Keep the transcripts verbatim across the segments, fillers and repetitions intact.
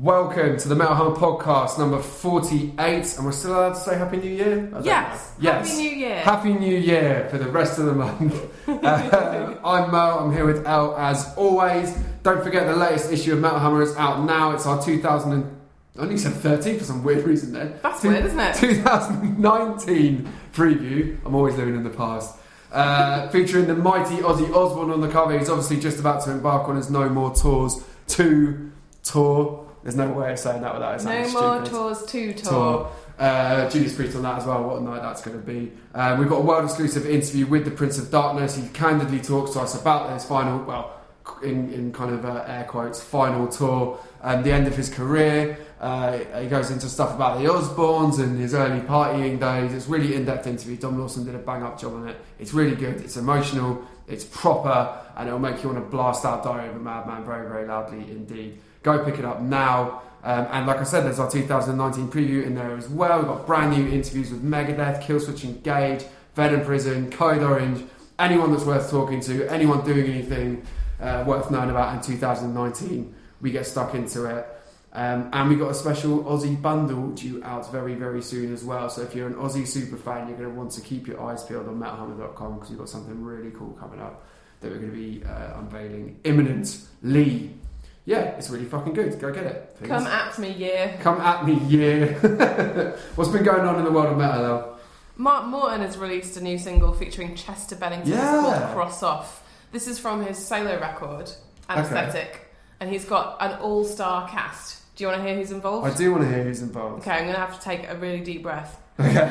Welcome to the Metal Hammer podcast number forty-eight, and we're still allowed to say Happy New Year? Yes. yes, Happy New Year. Happy New Year for the rest of the month. uh, I'm Mo, I'm here with Elle as always. Don't forget the latest issue of Metal Hammer is out now. It's our two thousand and, I only said thirteen for some weird reason there. That's Two, weird, isn't it? twenty nineteen preview. I'm always living in the past. Uh, featuring the mighty Ozzy Osbourne on the cover. He's obviously just about to embark on his No More Tours two tour. There's no way of saying that without it sounding No More stupid. Tours two tour. tour. Uh, Judas Priest on that as well. What a night that's going to be. Um, we've got a world exclusive interview with the Prince of Darkness. He candidly talks to us about his final, well, in, in kind of uh, air quotes, final tour, and the end of his career. Uh, he goes into stuff about the Osbournes and his early partying days. It's really in-depth interview. Dom Lawson did a bang-up job on it. It's really good. It's emotional. It's proper, and it'll make you want to blast out Diary of a Madman very, very loudly indeed. Go pick it up now. Um, and like I said, there's our two thousand nineteen preview in there as well. We've got brand new interviews with Megadeth, Killswitch Engage, Venom Prison, Code Orange, anyone that's worth talking to, anyone doing anything uh, worth knowing about in two thousand nineteen. We get stuck into it. Um, and we got a special Aussie bundle due out very, very soon as well. So if you're an Aussie super fan, you're going to want to keep your eyes peeled on metal hammer dot com because we've got something really cool coming up that we're going to be uh, unveiling imminently. Yeah, it's really fucking good. Go get it, please. Come at me, yeah. Come at me, yeah. What's been going on in the world of metal, though? Mark Morton has released a new single featuring Chester Bennington. Yeah. It's called Cross Off. This is from his solo record, Anesthetic, okay. And he's got an all-star cast. Do you want to hear who's involved? I do want to hear who's involved. Okay, I'm going to have to take a really deep breath.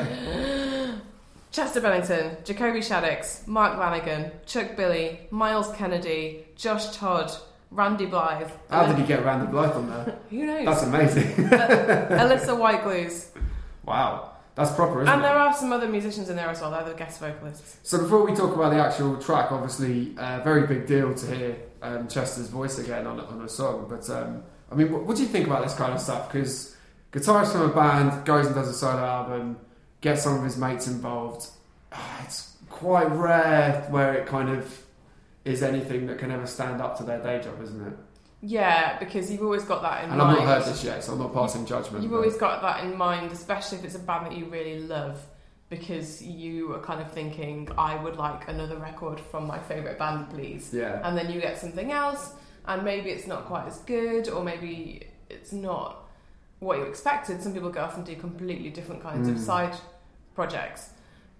Okay. Chester Bennington, Jacoby Shaddix, Mark Lanigan, Chuck Billy, Miles Kennedy, Josh Todd, Randy Blythe. How did he get Randy Blythe on there? Who knows? That's amazing. Alyssa Whiteglues. Wow. That's proper, isn't and it? there are some other musicians in there as well. They're the guest vocalists. So before we talk about the actual track, obviously, a uh, very big deal to hear um, Chester's voice again on, on a song. But, um, I mean, what, what do you think about this kind of stuff? Because guitarist from a band goes and does a solo album, gets some of his mates involved. It's quite rare where it kind of is anything that can ever stand up to their day job, isn't it? Yeah, because you've always got that in and mind. And I've not heard this yet, so I'm not passing judgment. You've but... always got that in mind, especially if it's a band that you really love, because you are kind of thinking, I would like another record from my favourite band, please. Yeah. And then you get something else, and maybe it's not quite as good, or maybe it's not what you expected. Some people go off and do completely different kinds mm. of side projects.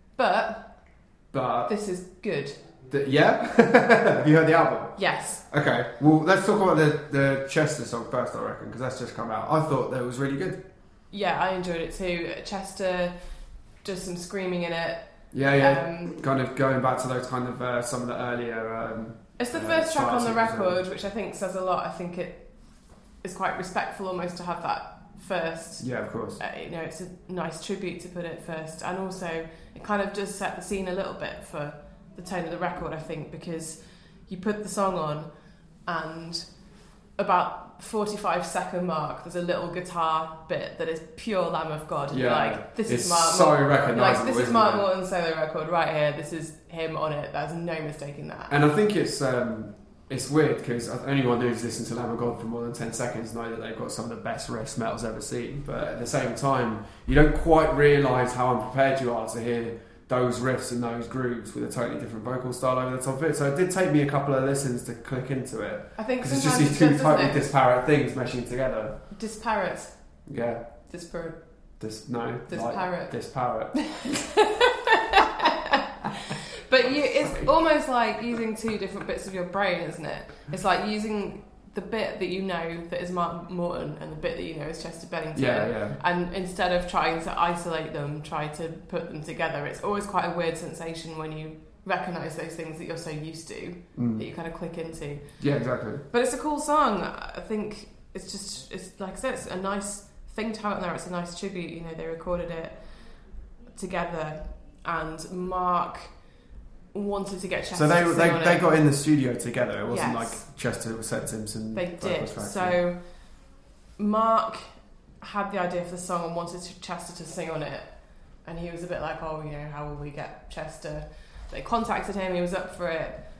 But, but this is good. The, yeah? Have you heard the album? Yes. Okay, well, let's talk about the, the Chester song first, I reckon, because that's just come out. I thought that it was really good. Yeah, I enjoyed it too. Chester does some screaming in it. Yeah, yeah. Um, kind of going back to those kind of, uh, some of the earlier... Um, it's the uh, first track on the record, and... which I think says a lot. I think it is quite respectful almost to have that first. Yeah, of course. Uh, you know, it's a nice tribute to put it first. And also, it kind of does set the scene a little bit for the tone of the record, I think, because you put the song on and about forty-five second mark there's a little guitar bit that is pure Lamb of God. Yeah, like this it's is Mark so Morton. recognisable. Like this is Mark it? Morton's solo record right here. This is him on it. There's no mistaking that. And I think it's um, it's weird because anyone who's listened to Lamb of God for more than ten seconds know that they've got some of the best riffs metal's ever seen. But at the same time, you don't quite realise how unprepared you are to hear those riffs and those grooves with a totally different vocal style over the top of it. So it did take me a couple of listens to click into it. I think because it's just these two totally disparate things meshing together. Disparate. Yeah. Disparate. Dis no. Disparate. Like, disparate. But you, it's almost like using two different bits of your brain, isn't it? It's like using the bit that you know that is Mark Morton and the bit that you know is Chester Bennington. Yeah, yeah. And instead of trying to isolate them, try to put them together. It's always quite a weird sensation when you recognise those things that you're so used to, mm. that you kind of click into. Yeah, exactly. But it's a cool song. I think it's just, it's like I said, it's a nice thing to have it there. It's a nice tribute. You know, they recorded it together, and Mark wanted to get Chester. So they to they, they it. got in the studio together. It wasn't yes. like Chester said Simpson. They did. So Mark had the idea for the song and wanted Chester to sing on it, and he was a bit like, oh, you know, how will we get Chester? They contacted him. He was up for it,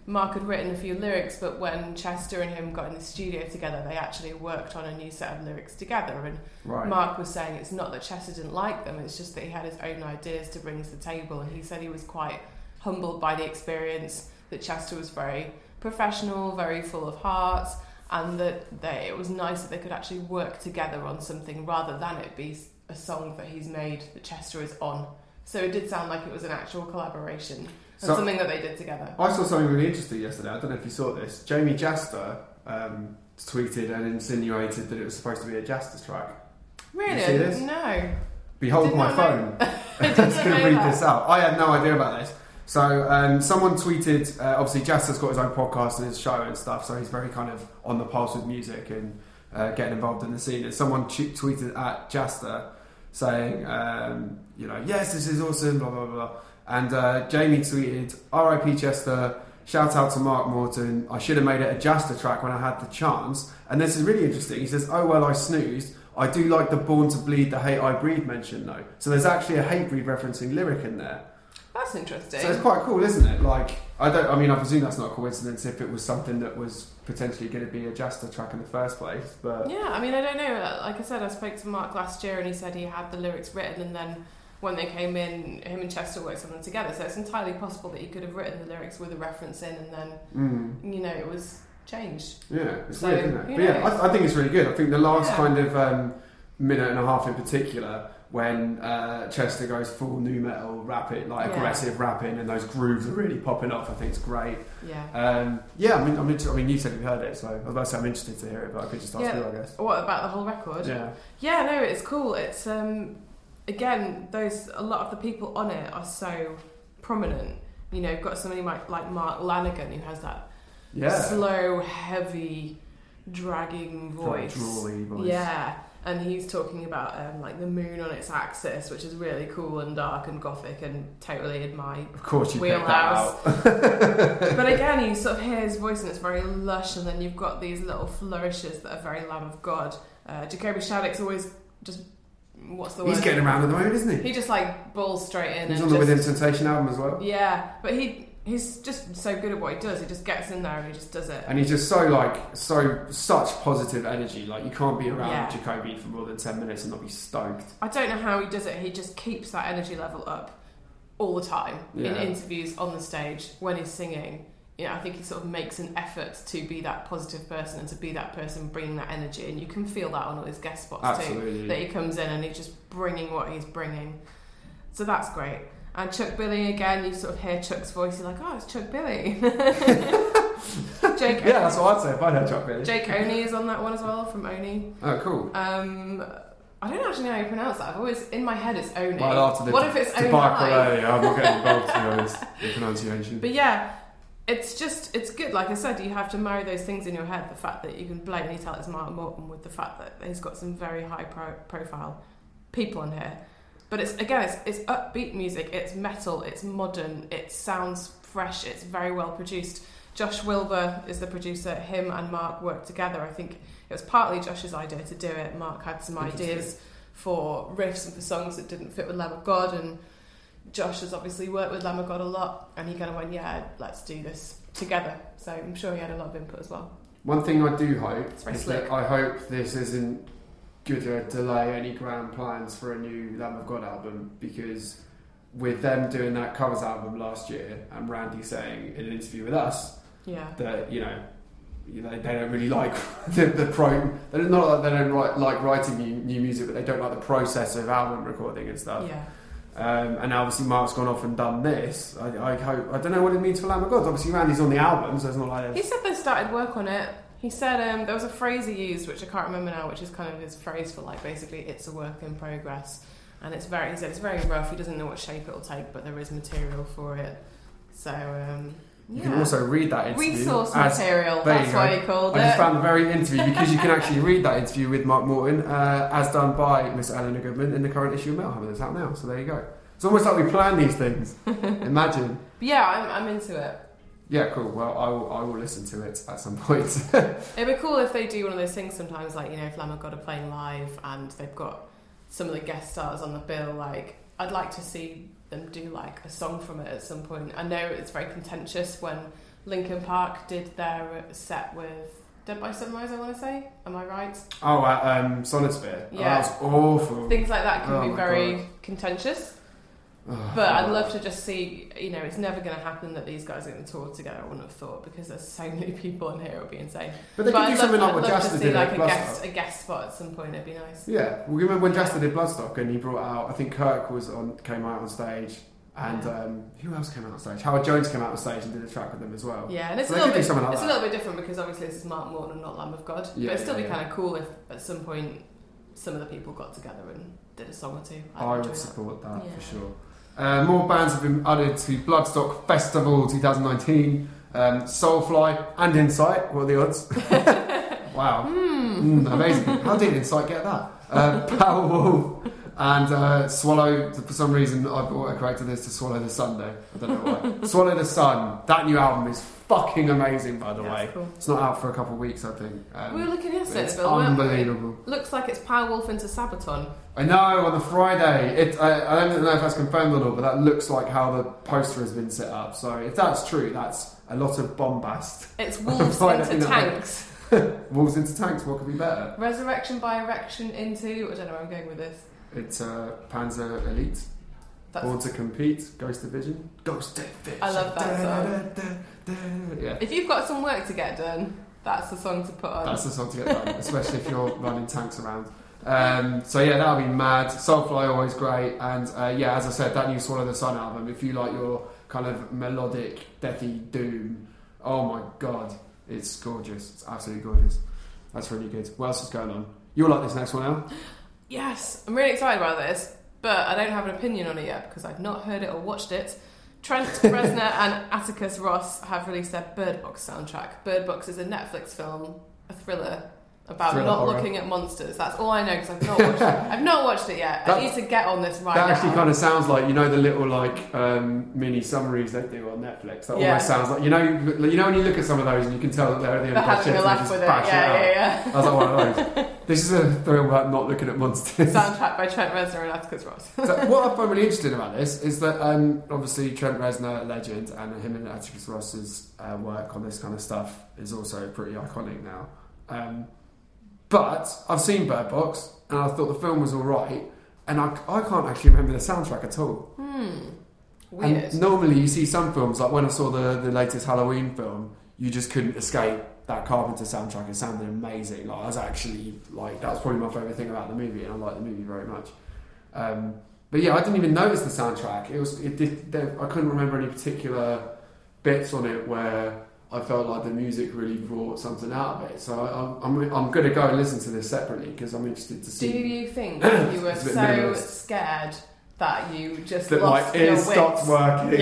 Mark had written a few lyrics, but when Chester and him got in the studio together, they actually worked on a new set of lyrics together. And Right. Mark was saying it's not that Chester didn't like them, it's just that he had his own ideas to bring to the table. And he said he was quite humbled by the experience, that Chester was very professional, very full of heart, and that they, it was nice that they could actually work together on something rather than it be a song that he's made that Chester is on. So it did sound like it was an actual collaboration and So- something that they did together. I saw something really interesting yesterday. I don't know if you saw this. Jamie Jasta um, tweeted and insinuated that it was supposed to be a Jasta track. Really? You see this? No. Behold Did my not phone. know- I I'm just didn't going to know read that. this out. I had no idea about this. So um, someone tweeted, uh, obviously Jasta's got his own podcast and his show and stuff, so he's very kind of on the pulse with music and uh, getting involved in the scene. And someone t- tweeted at Jasta saying, um, you know, yes, this is awesome, blah, blah, blah. And uh, Jamie tweeted, R I P Chester, shout out to Mark Morton, I should have made it a Jasta track when I had the chance. And this is really interesting. He says, oh, well, I snoozed. I do like the Born to Bleed, the Hate I Breed mention, though. So there's actually a hate breed referencing lyric in there. That's interesting. So it's quite cool, isn't it? Like, I don't. I mean, I presume that's not a coincidence if it was something that was potentially going to be a Jasta track in the first place. But Yeah, I mean, I don't know. Like I said, I spoke to Mark last year and he said he had the lyrics written, and then when they came in, him and Chester worked on them together. So it's entirely possible that he could have written the lyrics with a reference in, and then, mm, you know, it was changed. yeah, it's So, weird, isn't it? who But yeah, knows? I, I think it's really good. I think the last Yeah. kind of um, minute and a half in particular, when uh, Chester goes full new metal rapping, like Yeah. aggressive rapping, and those grooves are really popping off, I think it's great. Yeah. Um, yeah, I mean, I'm inter- I mean, you said you heard it, so I was about to say I'm interested to hear it, but I could just ask Yeah. you, I guess. What about the whole record? Yeah. Yeah, no, it's cool. It's um, again, those a lot of the people on it are so prominent. You know, you've got somebody like, like Mark Lanigan who has that Yeah. slow, heavy, dragging Quite voice. drawly voice. Yeah, and he's talking about um, like the moon on its axis, which is really cool and dark and gothic and totally in my Of course you picked that wheelhouse. out. But again, you sort of hear his voice and it's very lush, and then you've got these little flourishes that are very Lamb of God. Uh, Jacoby Shaddix always just, what's the word? He's getting around at the moment, isn't he? He just like balls straight in. He's and on the just, Within Temptation album as well. Yeah, but he he's just so good at what he does. He just gets in there and he just does it. And he's just so like so such positive energy. Like you can't be around Yeah. Jacoby for more than ten minutes and not be stoked. I don't know how he does it. He just keeps that energy level up all the time in Yeah. interviews, on the stage, when he's singing. You know, I think he sort of makes an effort to be that positive person and to be that person bringing that energy, and you can feel that on all his guest spots Absolutely. too. That he comes in and he's just bringing what he's bringing. So that's great. And Chuck Billy again, you sort of hear Chuck's voice. You're like, oh, it's Chuck Billy. Jake. Yeah, that's what I'd say if I heard Chuck Billy. Jake Oni is on that one as well, from Oni. Oh, cool. Um, I don't actually know how you pronounce that. I've always, in my head, it's Oni. Well, after the what if it's Oni? debacle earlier, I'm not getting involved to be honest in pronunciation. But yeah, it's just, it's good. Like I said, you have to marry those things in your head. The fact that you can blatantly tell it's Mark Morton with the fact that he's got some very high pro- profile people on here. But it's, again, it's, it's upbeat music, it's metal, it's modern, it sounds fresh, it's very well produced. Josh Wilbur is the producer. Him and Mark worked together. I think it was partly Josh's idea to do it. Mark had some ideas for riffs and for songs that didn't fit with Lamb of God, and Josh has obviously worked with Lamb of God a lot, and he kind of went, yeah, let's do this together. So I'm sure he had a lot of input as well. One thing I do hope It's very is slick. that I hope this isn't going to delay any grand plans for a new Lamb of God album, because with them doing that covers album last year and Randy saying in an interview with us Yeah. that, you know, you know, they don't really like the, the pro. They're not like they don't write, like writing new, new music, but they don't like the process of album recording and stuff. Yeah. Um, and now obviously Mark's gone off and done this. I, I hope. I don't know what it means for Lamb of God. Obviously Randy's on the album, so it's not like He said they started work on it. He said um, there was a phrase he used, which I can't remember now, which is kind of his phrase for like basically it's a work in progress. And it's very, he said it's very rough. He doesn't know what shape it'll take, but there is material for it. So um, you yeah. can also read that interview. Resource as- material. there you That's go. what he called I it. just found the very interview, because you can actually read that interview with Mark Morton, uh, as done by Miss Eleanor Goodman in the current issue of Metalhammer that's out now. So there you go. It's almost like we plan these things. Imagine. But yeah, I'm, I'm into it. Yeah, cool. Well, I will, I will listen to it at some point. It'd be cool if they do one of those things sometimes, like, you know, if Lamb of God are playing live and they've got some of the guest stars on the bill, like, I'd like to see them do, like, a song from it at some point. I know it's very contentious when Linkin Park did their set with Dead by Sunrise, I want to say. Am I right? Oh, at um, Solid Sphere. Yeah. Oh, that was awful. Things like that can Oh be my very God. contentious. Oh, But I'd God. love to just see, you know, it's never going to happen that these guys are going to tour together, I wouldn't have thought, because there's so many people in here, it would be insane. But they could I'd do love- something like I'd what love to Jasta see did like at a guest, Bloodstock. a guest spot at some point, it'd be nice. Yeah, well, you remember when Yeah. Jasta did Bloodstock and he brought out, I think Kirk was on, came out on stage, and Yeah. um, who else came out on stage? Howard Jones came out on stage and did a track with them as well. Yeah, and it's, So a, they little could do bit, something like it's a that. little bit different because obviously this is Mark Morton and not Lamb of God. Yeah, but it'd still yeah, be yeah. kind of cool if at some point some of the people got together and did a song or two. I'd I enjoy would that. support that Yeah. for sure. Uh, more bands have been added to Bloodstock Festival twenty nineteen. Um, Soulfly and Insight. What are the odds? Wow. Mm, amazing. How did Insight get that? Uh, Powerwolf and uh, Swallow. For some reason, I've auto-corrected this to Swallow the Sunday. I don't know why. Swallow the Sun. That new album is fucking amazing, by the Yeah, way. it's cool. It's not out for a couple of weeks, I think. Um, We were looking yesterday, it's Bill, weren't we? unbelievable. Looks like it's Powerwolf into Sabaton. I know, on the Friday. It, I, I don't know if that's confirmed or not, but that looks like how the poster has been set up. So if that's true, that's a lot of bombast. It's wolves Friday into night. tanks. Wolves into tanks, what could be better? Resurrection by erection into... I don't know where I'm going with this. It's uh, Panzer Elite. That's, Born to Compete, Ghost Division. Ghost Division. I love that song. Da, da, da, da. Yeah, If you've got some work to get done, that's the song to put on. that's the song to get done, especially if you're running tanks around. Um, so yeah, that'll be mad. Soulfly always great, and uh, yeah, as I said, that new Swallow the Sun album. If you like your kind of melodic, deathy doom, oh my god, it's gorgeous. It's absolutely gorgeous. That's really good. What else is going on? You'll like this next one, Al? Yes, I'm really excited about this, but I don't have an opinion on it yet because I've not heard it or watched it. Trent Reznor and Atticus Ross have released their Bird Box soundtrack. Bird Box is a Netflix film, a thriller about Thriller not horror. looking at monsters. That's all I know because I've not watched it. I've not watched it yet. That- I need to get on this right That now. actually kind of sounds like, you know, the little like um, mini summaries they do on Netflix. That Yeah. almost sounds like, you know, you know when you look at some of those and you can tell that they're the They're having a laugh just with it. bash Yeah, out. yeah, yeah. I was like one of those. This is a thrill about not looking at monsters. Soundtrack by Trent Reznor and Atticus Ross. So what I find really interesting about this is that um, obviously Trent Reznor, a legend, and him and Atticus Ross's uh, work on this kind of stuff is also pretty iconic now. Um, but I've seen Bird Box and I thought the film was alright, and I, I can't actually remember the soundtrack at all. Hmm. Weird. And normally you see some films, like when I saw the, the latest Halloween film, you just couldn't escape that Carpenter soundtrack. It sounded amazing. Like I was actually like, that was probably my favourite thing about the movie, and I like the movie very much. Um, but yeah, I didn't even notice the soundtrack. It was, it did. There, I couldn't remember any particular bits on it where I felt like the music really brought something out of it. So I, I'm, I'm going to go and listen to this separately because I'm interested to Do see. you think you were It's a bit so minimalist. scared that you just that lost my your ears stopped wits? working.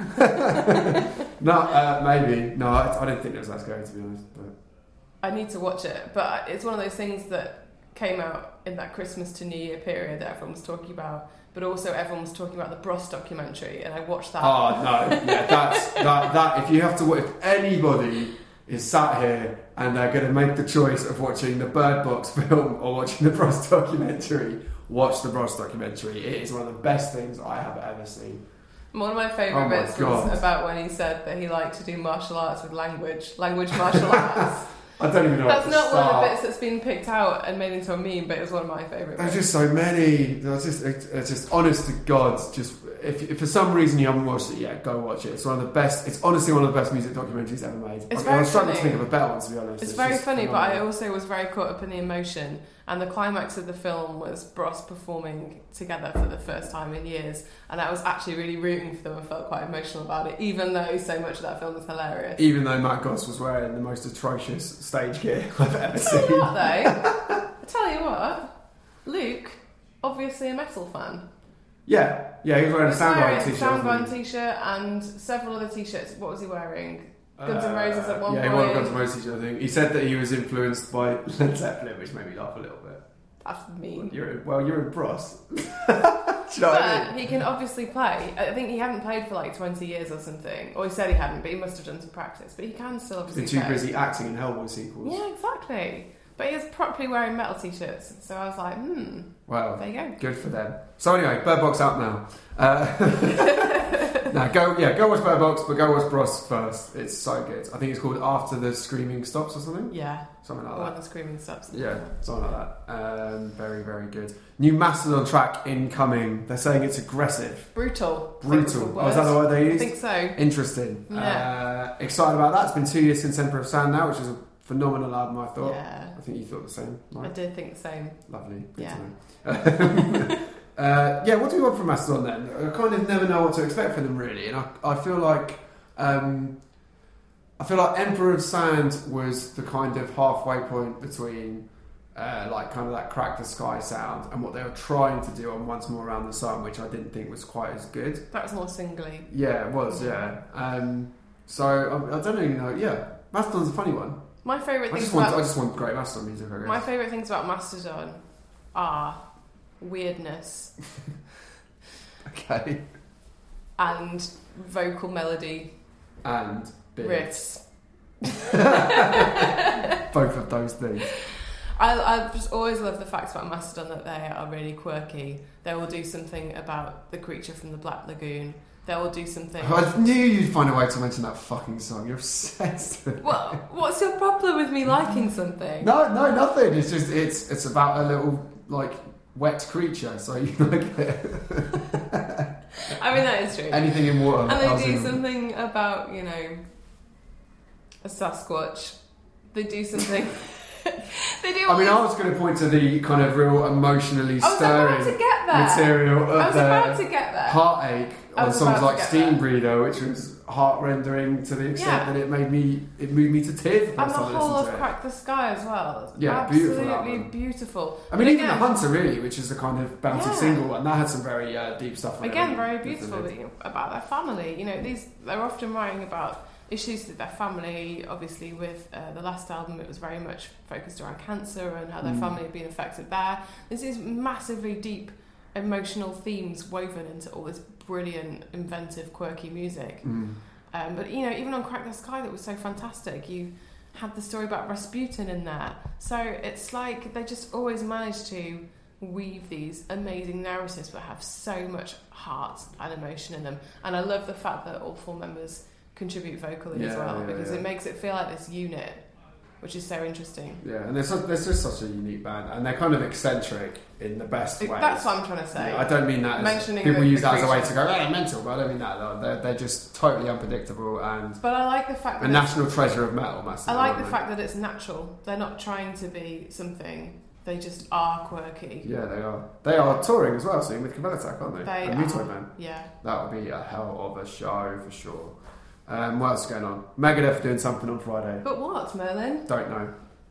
Yeah. No, uh, maybe. No, I, I didn't think it was that scary, to be honest. But I need to watch it, but it's one of those things that came out in that Christmas to New Year period that everyone was talking about, but also everyone was talking about the Bros documentary, and I watched that. oh no, yeah, that's that. That if you have to, if anybody is sat here and they're going to make the choice of watching the Bird Box film or watching the Bros documentary, watch the Bros documentary. It is one of the best things I have ever seen. One of my favourite Oh my bits God. was about when he said that he liked to do martial arts with language, language martial arts. I don't even know. That's where to not one of the start. bits that's been picked out and made into a meme, but it was one of my favourite There's bits. just so many. There's just, it's just honest to God. Just if, if for some reason you haven't watched it yet, go watch it. It's one of the best. It's honestly one of the best music documentaries ever made. It's I, very I was struggling to funny. think of a better one, to be honest. It's, very just funny, but I phenomenal. also was very caught up in the emotion. And the climax of the film was Bros performing together for the first time in years. And I was actually really rooting for them and felt quite emotional about it, even though so much of that film is hilarious. Even though Matt Goss was wearing the most atrocious stage gear I've ever Tell you seen. what, though, I tell you what, Luke, obviously a metal fan. Yeah, yeah, he was wearing a He was wearing Soundgarden a t-shirt. Soundgarden wasn't he? t-shirt and several other t-shirts. What was he wearing? Guns N' Uh, Roses at one yeah, point. he wore a Guns N' Roses t-shirt, I think. He said that he was influenced by Led Zeppelin, which made me laugh a little bit. That's mean. You're, well, you're in Bros. Do you know what I mean? But he can obviously play. I think he hadn't played for like twenty years or something. Or he said he hadn't, but he must have done some practice. But he can still obviously They're too play. busy acting in Hellboy sequels. Yeah, exactly. But he was properly wearing metal t-shirts. So I was like, hmm, Wow. there you go. Good for them. So anyway, Bird Box out now. Uh, no, go yeah, go watch Bird Box, but go watch Bros first. It's so good. I think it's called After the Screaming Stops or something. Yeah, something like or that. When the Screaming Stops. Yeah, something like that. Um, very very good. New Mastodon track incoming. They're saying it's aggressive, brutal, brutal. Oh, is that the word they used? I think so. Interesting. Yeah. Uh, excited about that. It's been two years since Emperor of Sand now, which is a phenomenal album. I thought. Yeah. I think you thought the same. Right? I did think the same. Lovely. Good Yeah. to know. Uh, yeah, what do we want from Mastodon then? I kind of never know what to expect from them really, and I, I feel like um, I feel like Emperor of Sand was the kind of halfway point between uh, like kind of that Crack the Sky sound and what they were trying to do on Once More Around the Sun, which I didn't think was quite as good. That was more singly. Yeah, it was. Yeah. Um, so I, I don't even know. Yeah, Mastodon's a funny one. My favourite I things just want about I just want great Mastodon music. I guess. my favourite things about Mastodon are weirdness Okay. and vocal melody And beards. riffs. Both of those things. I, I just always love the fact about Mastodon that they are really quirky. They will do something about the creature from the Black Lagoon. They will do something. I knew you'd find a way to mention that fucking song. You're obsessed with it. What? What's your problem with me liking something? No, no, nothing. It's just it's it's about a little like wet creature. So you like it. I mean that is true. Anything in water. And they do in... something about, you know, a Sasquatch. They do something. They do. I mean, all I was going to point to the kind of real emotionally I was stirring about to get there. material of I was the about to get there. Heartache I on was songs about to like get Steam there. Breeder, which was heart rendering to the extent Yeah. that it made me it moved me to tears. The And first the time I whole listened of to it. Crack the Sky as well. Yeah, Absolutely beautiful album. beautiful. I mean, But even again, The Hunter, really, which is the kind of bouncy Yeah. single, and that had some very uh, deep stuff on it. Again, really, very isn't beautiful it? you know, about their family. You know, these they're often writing about issues with their family. Obviously, with uh, the last album, it was very much focused around cancer and how their Mm. family had been affected there. There's these massively deep emotional themes woven into all this brilliant, inventive, quirky music. Mm. Um, but you know, even on Crack the Sky, that was so fantastic. You had the story about Rasputin in there, so it's like they just always manage to weave these amazing narratives that have so much heart and emotion in them. And I love the fact that all four members contribute vocally as Yeah, well, yeah, because yeah. it makes it feel like this unit, which is so interesting. Yeah, and they're, so, they're just such a unique band, and they're kind of eccentric in the best way. That's what I'm trying to say. Yeah, I don't mean that as Mentioning people the- use the that as a way creature. to go, oh, they're mental, but I don't mean that. Though. They're, they're just totally unpredictable and But I like the fact a that national treasure of metal. I Massively, like aren't the they? fact that it's natural. They're not trying to be something. They just are quirky. Yeah, they are. They are touring as well soon with Cabelatak, aren't they? They a are. Mutoid band. Yeah. That would be a hell of a show for sure. Um, what else is going on? Megadeth doing something on Friday. But what, Merlin? Don't know.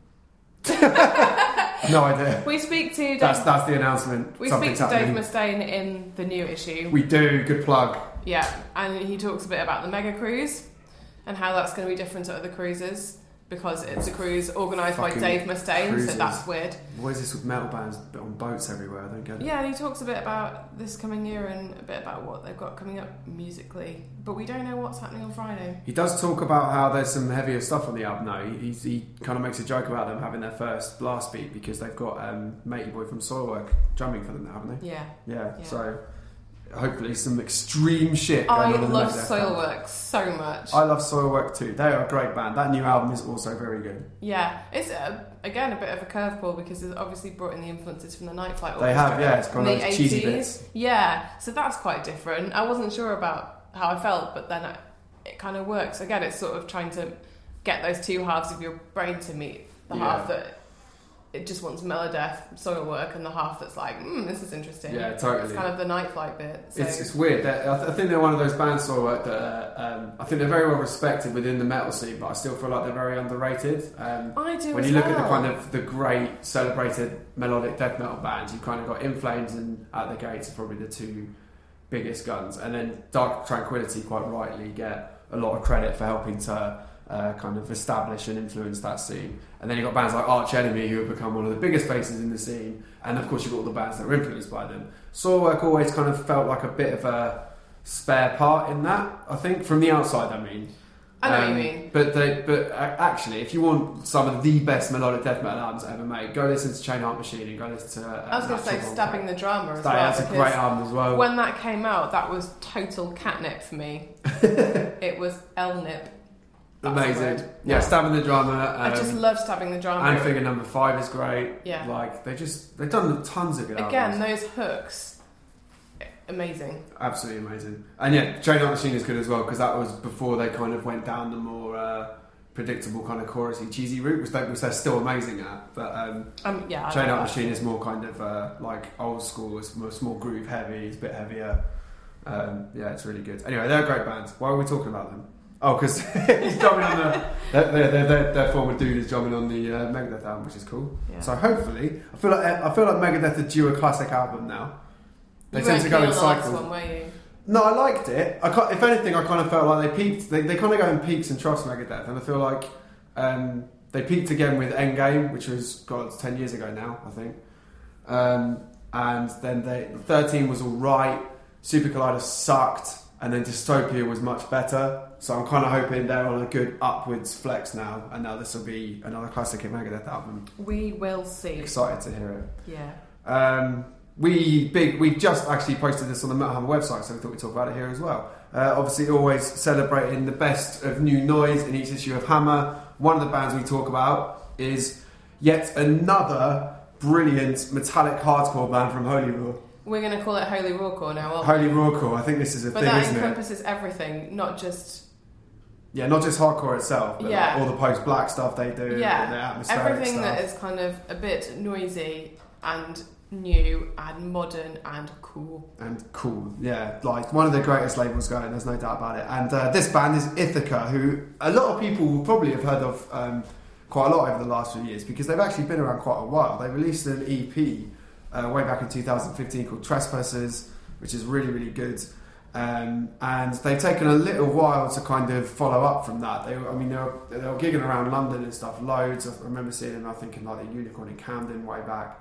No idea. We speak to Dave, That's that's the announcement. we Something's speak to Dave happening. Mustaine in the new issue. We do. Good plug. Yeah, and he talks a bit about the mega cruise and how that's going to be different to other cruises because it's a cruise organised by Fucking Dave Mustaine, cruises. so that's weird. What is this with metal bands on boats everywhere? I don't get it. Yeah, and he talks a bit about this coming year and a bit about what they've got coming up musically, but we don't know what's happening on Friday. He does talk about how there's some heavier stuff on the album now. He, he's, he kind of makes a joke about them having their first blast beat because they've got um, Matey Boy from Soilwork drumming for them, haven't they? Yeah. Yeah, Yeah. so hopefully some extreme shit I going on in love the Megadeth band. Soilwork so much. I love Soilwork too. They are a great band. That new album is also very good. Yeah, it's a, again a bit of a curveball because it's obviously brought in the influences from the Night Flight They Orchestra have, yeah, it's got in those the cheesy eighties. bits. Yeah, so that's quite different. I wasn't sure about how I felt, but then I, it kind of works. Again, it's sort of trying to get those two halves of your brain to meet. The Yeah. half that it just wants Melodeath, Soilwork, and the half that's like, hmm, this is interesting. Yeah, totally. It's kind of the Night Flight bit. So. It's, it's weird. They're, I, th- I think they're one of those bands, Soilwork, that uh, um, I think they're very well respected within the metal scene, but I still feel like they're very underrated. Um, I do when as you look well. at the kind of the great celebrated melodic death metal bands, you kind of got In Flames and At the Gates are probably the two biggest guns, and then Dark Tranquillity quite rightly get a lot of credit for helping to uh, kind of establish and influence that scene. And then you've got bands like Arch Enemy who have become one of the biggest faces in the scene, and of course you've got all the bands that are influenced by them. Soilwork always kind of felt like a bit of a spare part in that, I think, from the outside, I mean. I know um, what you mean. But they, but actually, if you want some of the best melodic death metal albums ever made, go listen to Chain Heart Machine and go listen to. Uh, I was going to say Natural Stabbing Volcano. the Drama as That- well. That's a great album as well. When that came out, that was total catnip for me. It was L-nip. That's the Amazing. word. Yeah, Yeah. Stabbing the Drama. Um, I just love Stabbing the Drama. and Figure Number Five is great. Yeah. Like they just they've done tons of good Again, albums. those hooks, amazing. Absolutely amazing. And yeah, Train Heart Machine is good as well because that was before they kind of went down the more uh, predictable kind of chorusy, cheesy route, which, they, which they're still amazing at. But um, Um, yeah, I Train love Heart that. Machine is more kind of uh, like old school. It's more, it's more groove heavy. It's a bit heavier. Um, yeah, it's really good. Anyway, they're a great band. Why are we talking about them? Oh, because he's drumming on the their, their, their, their former dude is drumming on the uh, Megadeth album, which is cool. Yeah. So hopefully, I feel like I feel like Megadeth are due a classic album now. They You tend weren't to go keen in on the last cycles. one, were you? No, I liked it. I can't, if anything, I kind of felt like they peaked. They, they kind of go in peaks and troughs, Megadeth, and I feel like um, they peaked again with Endgame, which was God ten years ago now, I think. Um, and then they thirteen was all right. Super Collider sucked, and then Dystopia was much better. So I'm kind of hoping they're on a good upwards flex now, and now this will be another classic Megadeth album. We will see. Excited to hear it. Yeah. Um, we big we just actually posted this on the Metal Hammer website, so we thought we'd talk about it here as well. Uh, obviously, always celebrating the best of new noise in each issue of Hammer. One of the bands we talk about is yet another brilliant metallic hardcore band from Holy Roar. We're going to call it Holy Rawcore now, aren't Holy Roarcore, I think this is a But thing, that isn't it? encompasses everything, not just... Yeah, not just hardcore itself, but Yeah. like all the post-black stuff they do, Yeah. the atmospheric Everything stuff. that is kind of a bit noisy and new and modern and cool. And cool, yeah, like one of the greatest labels going, there's no doubt about it. And uh, this band is Ithaca, who a lot of people will probably have heard of um, quite a lot over the last few years because they've actually been around quite a while. They released an E P uh, way back in two thousand fifteen called Trespassers, which is really, really good. Um, and they've taken a little while to kind of follow up from that. They, I mean, they were, they were gigging around London and stuff, loads. I remember seeing them, I think, in like the Unicorn in Camden way back.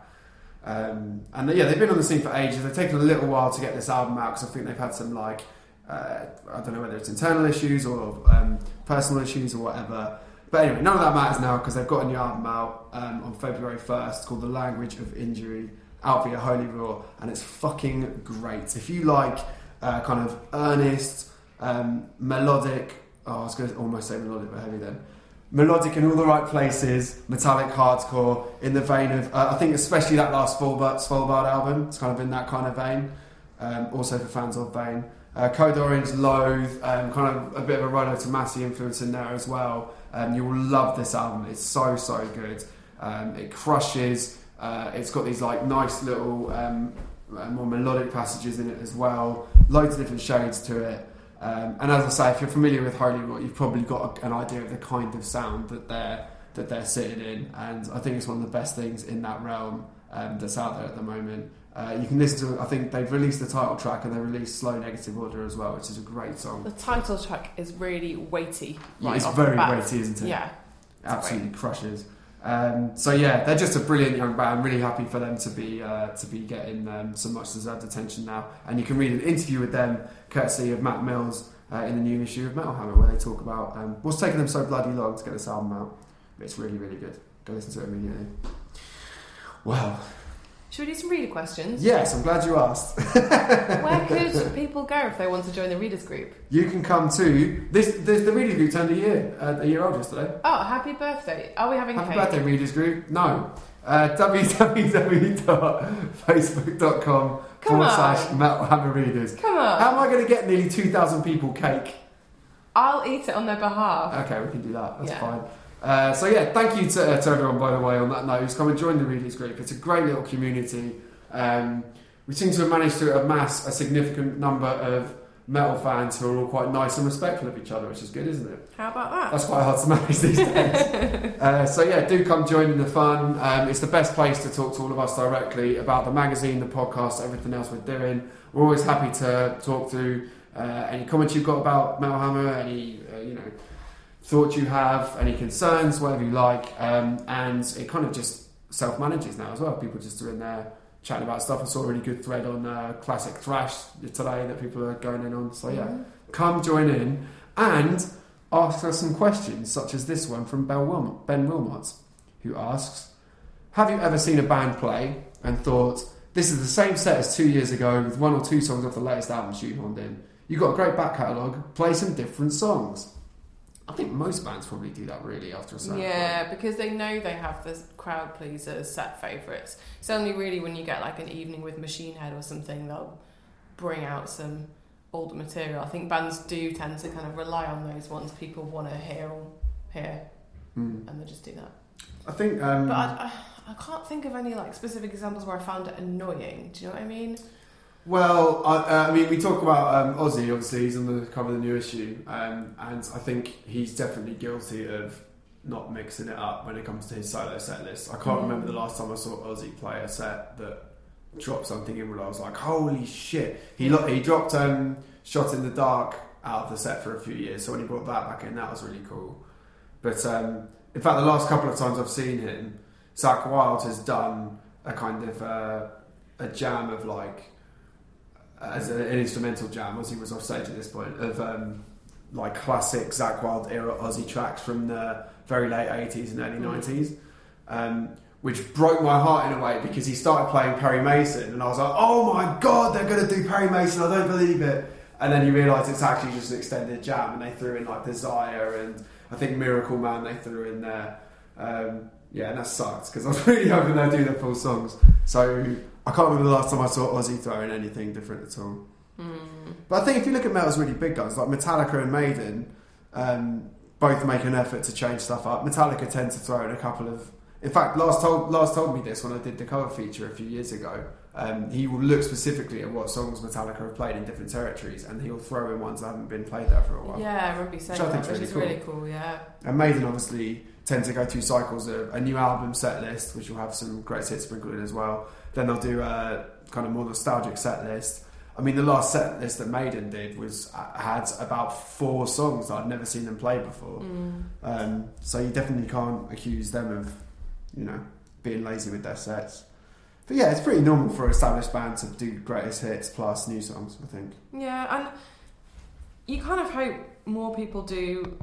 Um, and yeah, they've been on the scene for ages. They've taken a little while to get this album out because I think they've had some like uh, I don't know whether it's internal issues or um, personal issues or whatever. But anyway, none of that matters now because they've got a new album out um, on February first called The Language of Injury, out via Holy Roar, and it's fucking great. If you like uh, kind of earnest, um, melodic, oh, I was going to almost say melodic but heavy then. Melodic in all the right places, metallic hardcore, in the vein of, uh, I think especially that last Svalbard, Svalbard album, it's kind of in that kind of vein, um, also for fans of Vein. Uh, Code Orange, Loathe, um, kind of a bit of a Rolo Tomasi influence in there as well. Um, you will love this album, it's so, so good. Um, it crushes, uh, it's got these like nice little um, more melodic passages in it as well, loads of different shades to it. Um, and as I say, if you're familiar with Holy Roar, you've probably got a, an idea of the kind of sound that they're that they're sitting in, and I think it's one of the best things in that realm um, that's out there at the moment. Uh, you can listen to, I think they've released the title track and they released Slow Negative Order as well, which is a great song. The title track is really weighty. Yeah, Right it's off very the bat. weighty, isn't it? Yeah. Absolutely crushes. Um, so yeah, they're just a brilliant young band. Really happy for them to be uh, to be getting um, some much deserved attention now. And you can read an interview with them, courtesy of Matt Mills, uh, in the new issue of Metal Hammer, where they talk about um, what's taken them so bloody long to get this album out. But it's really, really good. Go listen to it immediately. Wow. Should we do some reader questions? Yes, I'm glad you asked. Where could people go if they want to join the readers group? You can come to this. this the readers group turned a year uh, a year old yesterday. Oh, happy birthday. Are we having Happy cake? birthday, readers group. No. Uh, www dot facebook dot com Come forward on. slash Metal Hammer Readers. Come on. How am I going to get nearly two thousand people cake? I'll eat it on their behalf. Okay, we can do that. That's Yeah. fine. Uh, so yeah, thank you to, uh, to everyone, by the way, on that note, who's come and joined the readers group. It's a great little community. Um, we seem to have managed to amass a significant number of metal fans who are all quite nice and respectful of each other, which is good, isn't it? How about that? That's quite hard to manage these days. uh, so yeah, do come join in the fun. Um, it's the best place to talk to all of us directly about the magazine, the podcast, everything else we're doing. We're always happy to talk through uh, any comments you've got about Metal Hammer, any uh, you know thoughts you have, any concerns, whatever you like. Um, and it kind of just self-manages now as well. People just are in there chatting about stuff. I saw a really good thread on uh, classic thrash today that people are going in on. So yeah, Mhm. come join in. And asks us some questions, such as this one from Ben Wilmot, Ben Wilmot, who asks, have you ever seen a band play and thought, this is the same set as two years ago with one or two songs off the latest album shoehorned in? You've got a great back catalogue, play some different songs. I think most bands probably do that really after a certain Yeah, point. because they know they have the crowd pleasers, set favourites. It's only really when you get like an evening with Machine Head or something, they'll bring out some older material. I think bands do tend to kind of rely on those ones people want to hear or hear, mm. and they just do that. I think... Um, but I, I, I can't think of any like specific examples where I found it annoying. Do you know what I mean? Well, I, uh, I mean, we talk about um, Ozzy, obviously, he's on the cover of the new issue, um, and I think he's definitely guilty of not mixing it up when it comes to his solo set list. I can't mm. remember the last time I saw Ozzy play a set that dropped something in where I was like, holy shit. He lo- he dropped um, Shot in the Dark out of the set for a few years, so when he brought that back in, that was really cool. But um, in fact, the last couple of times I've seen him, Zakk Wylde has done a kind of uh, a jam of like, as a, an instrumental jam, as he was off stage at this point, of um, like classic Zakk Wylde era Ozzy tracks from the very late eighties and early nineties, um, which broke my heart in a way because he started playing Perry Mason and I was like, oh my god, they're going to do Perry Mason, I don't believe it. And then you realise it's actually just an extended jam, and they threw in like Desire and I think Miracle Man they threw in there. Um, yeah, and that sucks because I was really hoping they'd do the full songs. So I can't remember the last time I saw Ozzy throwing anything different at all. Mm. But I think if you look at metal's really big guys, like Metallica and Maiden, um, both make an effort to change stuff up. Metallica tend to throw in a couple of... In fact, Lars told, Lars told me this when I did the cover feature a few years ago. Um, he will look specifically at what songs Metallica have played in different territories, and he'll throw in ones that haven't been played there for a while. Yeah, I remember you saying that, which really is cool. really cool, yeah. And Maiden obviously tend to go through cycles of a new album set list, which will have some great hits sprinkled in as well. Then they'll do a kind of more nostalgic set list. I mean, the last set list that Maiden did was had about four songs that I'd never seen them play before. Mm. Um, so you definitely can't accuse them of, you know, being lazy with their sets. But yeah, it's pretty normal for an established band to do greatest hits plus new songs, I think. Yeah, and you kind of hope more people do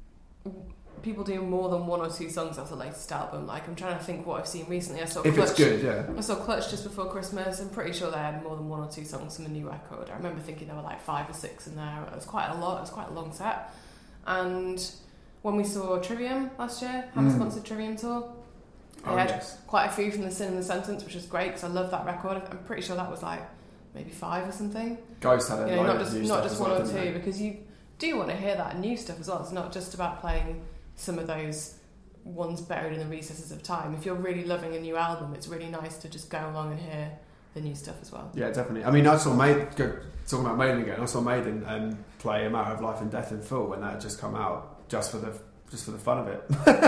people do more than one or two songs off the latest album. Like, I'm trying to think what I've seen recently. I saw if Clutch, it's good, yeah. I saw Clutch just before Christmas. I'm pretty sure they had more than one or two songs from the new record. I remember thinking there were like five or six in there. It was quite a lot. It was quite a long set. And when we saw Trivium last year, Hammer-sponsored mm. Trivium tour, they oh, had yes. quite a few from the Sin and the Sentence, which was great because I love that record. I'm pretty sure that was like maybe five or something. Ghost had a you know, lot not of just new not stuff just as one well, or two, they? because you do want to hear that new stuff as well. It's not just about playing some of those ones buried in the recesses of time. If you're really loving a new album, it's really nice to just go along and hear the new stuff as well. Yeah, definitely. I mean, I saw Maiden, talking about Maiden again, I saw Maiden um, play A Matter of Life and Death in full when that had just come out, just for the just for the fun of it.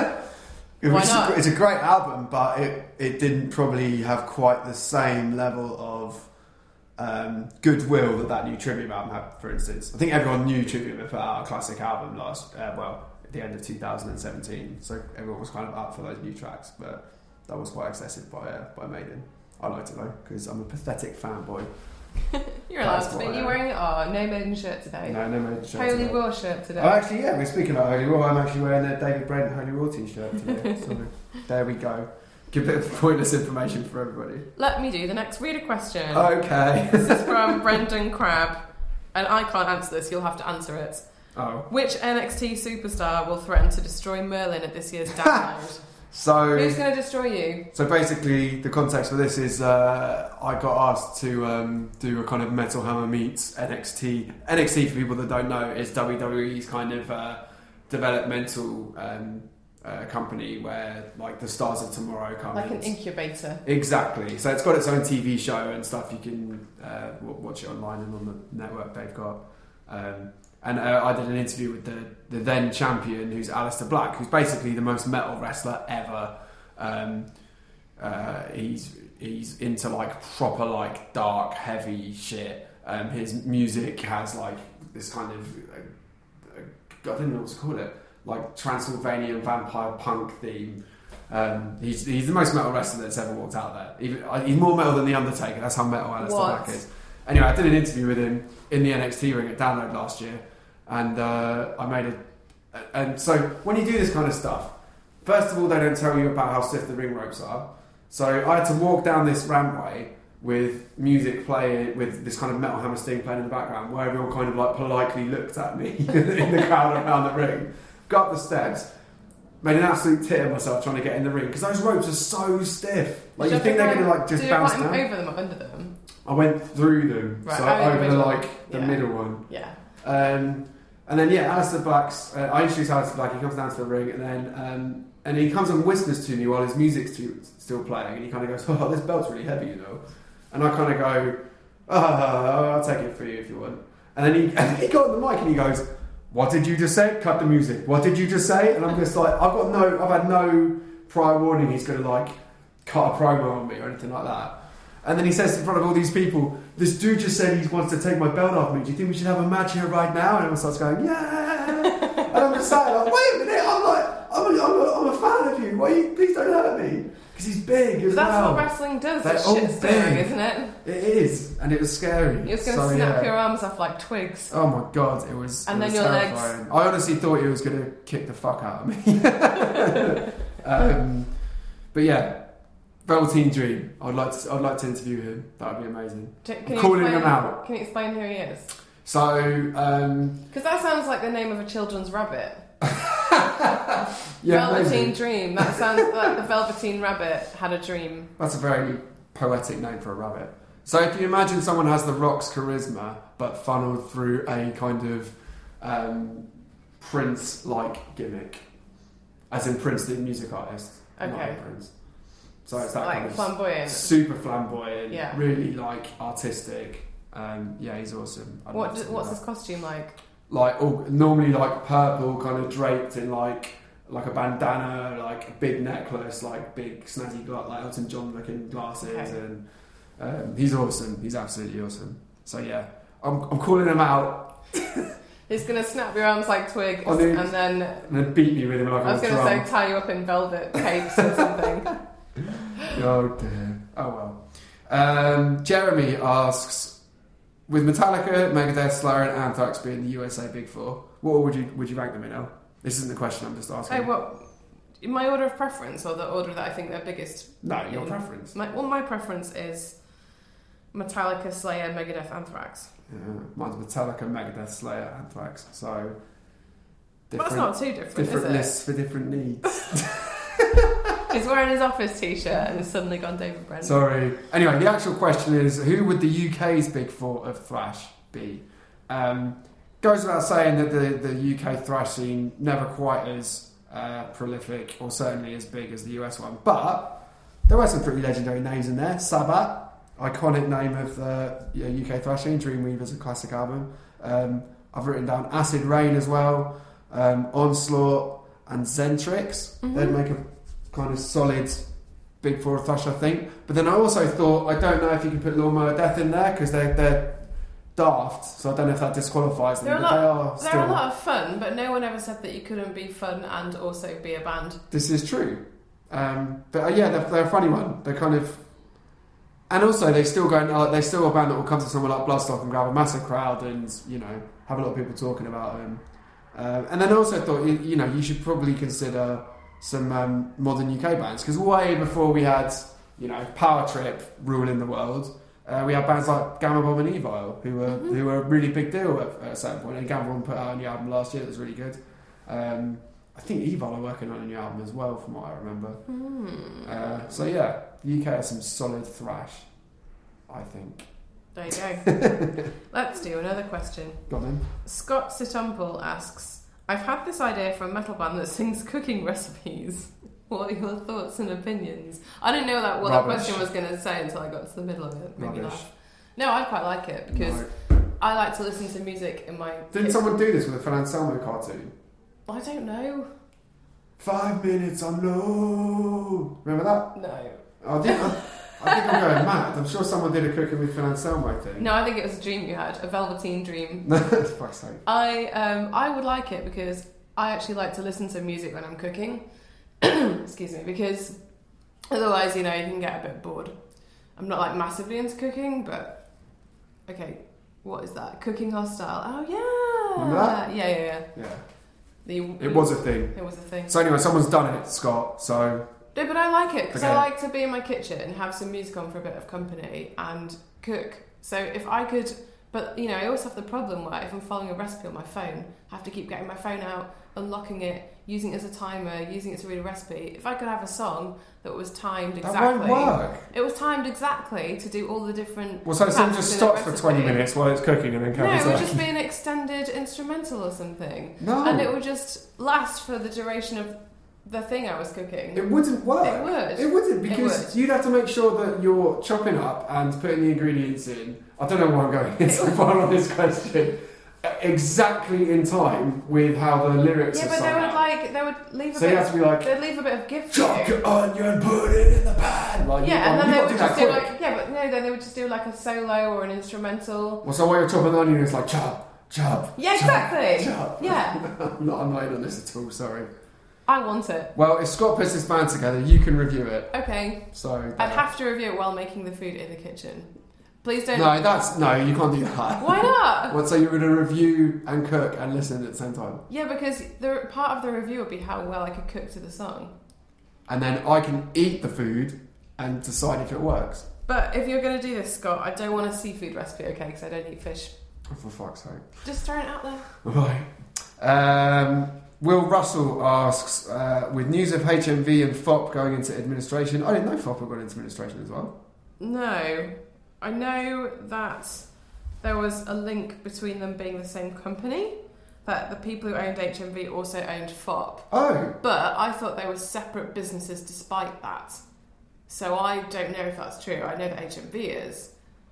it Why was not? A, it's a great album, but it, it didn't probably have quite the same level of um, goodwill that that new Trivium album had, for instance. I think everyone knew Trivium had put out a classic album last, uh, well, at the end of two thousand seventeen, so everyone was kind of up for those new tracks, but that was quite excessive by uh, by Maiden. I liked it though, because I'm a pathetic fanboy. You're allowed to be. You're wearing oh, no Maiden shirt today. No, no Maiden shirt Holy today. War shirt today. Oh, actually, yeah, we're speaking about Holy War. I'm actually wearing a David Brent Holy War t-shirt today. So there we go. Give a bit of pointless information for everybody. Let me do the next reader question. Okay. This is from Brendan Crabb, and I can't answer this. You'll have to answer it. Oh. Which N X T superstar will threaten to destroy Merlin at this year's Download? So who's going to destroy you? So basically, the context for this is uh, I got asked to um, do a kind of Metal Hammer meets N X T. N X T, for people that don't know, is W W E's kind of uh, developmental um, uh, company where like the stars of tomorrow come. Like an incubator. Exactly. So it's got its own T V show and stuff. You can uh, watch it online and on the network they've got. Um, And uh, I did an interview with the, the then champion, who's Aleister Black, who's basically the most metal wrestler ever. Um, uh, he's he's into like proper like dark, heavy shit. Um, his music has like this kind of uh, uh, I don't know what to call it, like Transylvanian vampire punk theme. Um, he's he's the most metal wrestler that's ever walked out there. Even, uh, he's more metal than the Undertaker. That's how metal Aleister What? Black is. Anyway, I did an interview with him in the N X T ring at Download last year. And uh, I made a, And so when you do this kind of stuff, first of all, they don't tell you about how stiff the ring ropes are. So I had to walk down this rampway with music playing, with this kind of Metal Hammer Sting playing in the background, where everyone kind of like politely looked at me in the crowd around the ring. Got up the steps, made an absolute tit of myself trying to get in the ring because those ropes are so stiff. Like you think they're going to like just did bounce you down. over them or under them? I went through them, Right, so over the over the middle. like the Yeah. middle one. Yeah. Um, and then yeah, Alistair Black's. Uh, I introduced Alistair Black. He comes down to the ring, and then um, and he comes and whispers to me while his music's too, still playing, and he kind of goes, "Oh, this belt's really heavy, you know." And I kind of go, "Oh, I'll take it for you if you want." And then he and then he got on the mic and he goes, "What did you just say? Cut the music. What did you just say?" And I'm just like, I've got no, I've had no prior warning. He's going to like cut a promo on me or anything like that. And then he says in front of all these people, "This dude just said he wants to take my belt off me. Do you think we should have a match here right now?" And everyone starts going, "Yeah!" And I'm just saying, like, "Wait a minute! I'm like, I'm a, I'm a, I'm a fan of you. Why you? Please don't hurt me." Because he's big as But that's well. what wrestling does. They're It's all shit stirring, big. isn't it? It is, and it was scary. You're just going to So, snap yeah. your arms off like twigs. Oh my god, it was. And it then was your legs. terrifying. I honestly thought he was going to kick the fuck out of me. um, but yeah, Velveteen Dream. I'd like to. I'd like to interview him. That would be amazing. Can you Calling explain, him out. Can you explain who he is? So, um, Because that sounds like the name of a children's rabbit. yeah, Velveteen amazing. Dream. That sounds like the Velveteen Rabbit had a dream. That's a very poetic name for a rabbit. So if you imagine someone has the Rock's charisma, but funneled through a kind of um, Prince-like gimmick, as in Prince the music artist, not Okay. like Prince. So it's that Like kind of flamboyant. super flamboyant, Yeah. really like artistic. Um, yeah, he's awesome. I'd What? love to Do, do what's that. his costume like? Like all, normally like purple, kind of draped in like like a bandana, like a big necklace, like big snazzy gla- like Elton John looking glasses, Okay. and um, he's awesome. He's absolutely awesome. So yeah, I'm I'm calling him out He's going to snap your arms like twigs On the- and then and then beat me with him like I was a going to drum. say tie you up in velvet capes or something. Oh dear. Oh well. Um, Jeremy asks, with Metallica, Megadeth, Slayer, and Anthrax being the U S A Big Four, what would you would you rank them in now? This isn't the question. I'm just asking. Oh, what? In my order of preference, or the order that I think they're biggest? No, your in- preference. My, well, my preference is Metallica, Slayer, Megadeth, Anthrax. Yeah, mine's Metallica, Megadeth, Slayer, Anthrax. So But that's not too different, different is it? lists for different needs. He's wearing his office t-shirt and has suddenly gone David Brent. Sorry. Anyway, the actual question is, who would the U K's big four of thrash be? Um, goes without saying that the, the U K thrash scene never quite as uh, prolific or certainly as big as the U S one, but there were some pretty legendary names in there. Sabbath, iconic name of the you know, U K thrash scene. Dreamweaver's a classic album. Um, I've written down Acid Rain as well, um, Onslaught and Zentrix. Mhm. They'd make a kind of solid big four of thrash, I think. But then I also thought, I don't know if you can put Lawnmower Death in there because they're, they're daft, so I don't know if that disqualifies them. They're a but lot- they are They're still. a lot of fun, but no one ever said that you couldn't be fun and also be a band. This is true. Um, but uh, yeah, they're, they're a funny one. They're kind of. And also, they still go. Uh, they're still a band that will come to somewhere like Bloodstock and grab a massive crowd, and you know have a lot of people talking about them. Um, and then I also thought, you, you know, you should probably consider some um, modern U K bands because way before we had, you know, Power Trip ruling the world, uh, we had bands like Gamma Bomb and Evil who were Mhm. who were a really big deal at, at a certain point. And Gamma Bomb put out a new album last year that was really good. Um, I think Evil are working on a new album as well, from what I remember. Hmm. Uh, so yeah, the U K has some solid thrash, I think. There you go. Let's do another question. Got them. Scott Situmple asks, I've had this idea for a metal band that sings cooking recipes. What are your thoughts and opinions? I didn't know that what that Rubbish. question was going to say until I got to the middle of it. Made me Rubbish. laugh. No, I quite like it because No. I like to listen to music in my... Didn't someone do this with a Fran Anselmo cartoon? I don't know. Five minutes on low. Remember that? No. I think, I, I think I'm going mad. I'm sure someone did a cooking with Fran Anselmo thing. No, I think it was a dream you had, a Velveteen dream. No, for fuck's sake. I um I would like it because I actually like to listen to music when I'm cooking. Excuse me, because otherwise, you know, you can get a bit bored. I'm not like massively into cooking, but okay, what is that? Cooking Hostile. Oh yeah, Remember that? yeah, yeah, yeah. Yeah. The, It was a thing. It was a thing. So anyway, someone's done it, Scott. So No, but I like it because Okay. I like to be in my kitchen, have some music on for a bit of company, and cook. So if I could, but you know, I also have the problem where if I'm following a recipe on my phone, I have to keep getting my phone out, unlocking it, using it as a timer, using it to read a recipe. If I could have a song that was timed that exactly, won't work. it was timed exactly to do all the different. Well, so the song tasks just in a stops for recipe. twenty minutes while it's cooking and then No, carries it would on. just be an extended instrumental or something, No, and it would just last for the duration of the thing I was cooking. it wouldn't work. It would. It wouldn't It because would. you'd have to make sure that you're chopping up and putting the ingredients in. I don't know why I'm going into the part on this question. Exactly in time with how the lyrics Yeah, are but sung they would out. like they would leave a So you bit. have to be like, They'd leave a bit of gift. chop for you. your onion, put it in the pan. Like, Yeah, you, and then you they got would to do just that do quick. like yeah, but no, then they would just do like a solo or an instrumental. Well, so while you're chopping onion, it's like chop, chop. Yeah, chop, exactly. Chop. Yeah, I'm not, I'm not in on this at all. Sorry. I want it. Well, if Scott puts this band together, you can review it. Okay, So I'd have to review it while making the food in the kitchen. Please don't. No, that's no. You can't do that. Why not? What? So you're going to review and cook and listen at the same time, Yeah, because the part of the review would be how well I could cook to the song. and then I can eat the food and decide if it works. But if you're going to do this, Scott, I don't want a seafood recipe, okay? Because I don't eat fish. Oh, for fuck's sake! Just throw it out there. Right. Um, Will Russell asks, uh, with news of H M V and F O P going into administration. I didn't know F O P had gone into administration as well. No. I know that there was a link between them being the same company, that the people who owned H M V also owned F O P. Oh, But I thought they were separate businesses despite that. So I don't know if that's true. I know that H M V is.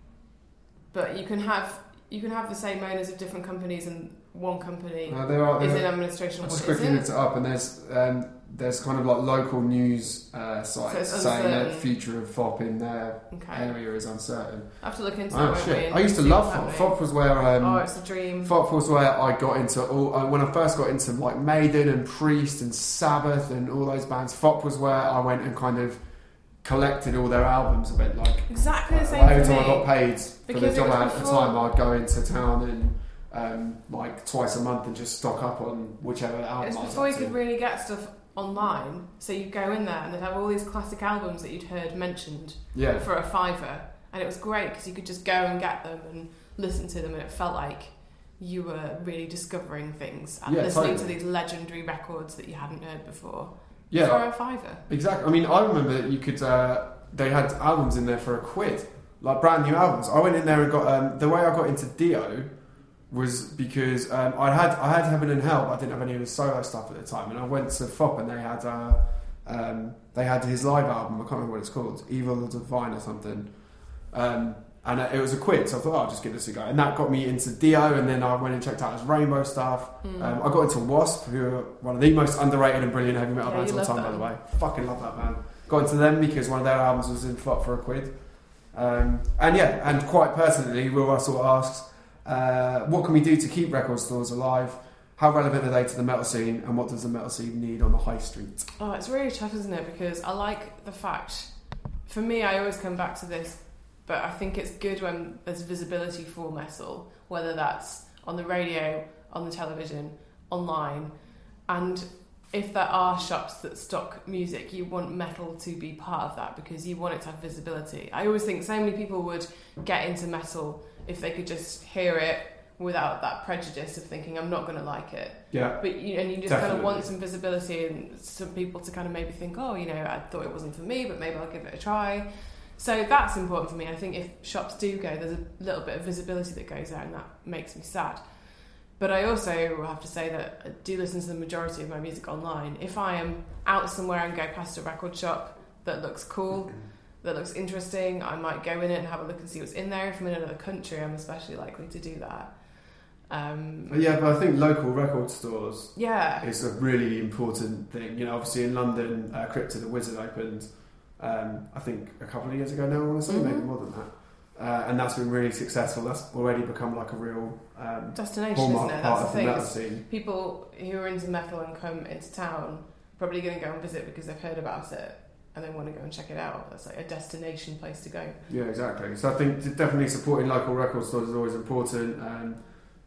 But you can have you can have the same owners of different companies and one company no, there are. is There in are administration I or just what quickly isn't. looked it up, and there's um, there's kind of like local news uh, So sites it's saying that the uncertain. future of F O P in their Okay. area is uncertain. I have to look into Oh that. won't we, shit! and I used to see love what's F O P. happening. F O P was where um, Oh, it's a dream. F O P was where I got into all uh, when I first got into like Maiden and Priest and Sabbath and all those bands. F O P was where I went and kind of collected all their albums a bit like. Exactly the uh, same every for time me. I got paid for the Because it job was I had at the before- time, I'd go into town and um, like twice a month and just stock up on whichever It album was I was before up you to. could really get stuff online. So you go in there and they'd have all these classic albums that you'd heard mentioned Yeah. for a fiver. And it was great because you could just go and get them and listen to them, and it felt like you were really discovering things and Yeah, listening totally. to these legendary records that you hadn't heard before. Yeah. For a fiver. Exactly. I mean, I remember that you could. Uh, they had albums in there for a quid, like brand new albums. I went in there and got. Um, the way I got into Dio was because um, I had I had Heaven and Hell, but I didn't have any of his solo stuff at the time. And I went to F O P and they had uh, um, they had his live album. I can't remember what it's called, Evil or Divine or something. Um, and it was a quid, so I thought, oh, I'll just give this a go. And that got me into Dio, and then I went and checked out his Rainbow stuff. Mm. Um, I got into Wasp, who are one of the most underrated and brilliant heavy metal Yeah, bands you of all love time, by them. the way. Fucking love that band. Got into them because one of their albums was in F O P for a quid. Um, and yeah, and quite personally, Will Russell asks, uh, what can we do to keep record stores alive? How relevant are they to the metal scene, and what does the metal scene need on the high street? Oh, it's really tough, isn't it? Because I like the fact, for me, I always come back to this, but I think it's good when there's visibility for metal, whether that's on the radio, on the television, online. And if there are shops that stock music, you want metal to be part of that because you want it to have visibility. I always think so many people would get into metal if they could just hear it without that prejudice of thinking, I'm not going to like it. Yeah. But you, and you just kind of Definitely. want some visibility and some people to kind of maybe think, oh, you know, I thought it wasn't for me, but maybe I'll give it a try. So that's important for me. I think if shops do go, there's a little bit of visibility that goes out, and that makes me sad. But I also have to say that I do listen to the majority of my music online. If I am out somewhere and go past a record shop that looks cool, that looks interesting, I might go in it and have a look and see what's in there. If I'm in another country, I'm especially likely to do that. Um, Yeah, but I think local record stores yeah. is a really important thing. You know, obviously in London, uh, Crypto the Wizard opened, um, I think a couple of years ago now, I want to say, Mhm. maybe more than that. Uh, and that's been really successful. That's already become like a real um, Destination, hallmark isn't it? part That's of the the thing. metal is scene. People who are into metal and come into town probably going to go and visit because they've heard about it and they want to go and check it out. That's like a destination place to go. Yeah, exactly. So I think definitely supporting local record stores is always important. Um,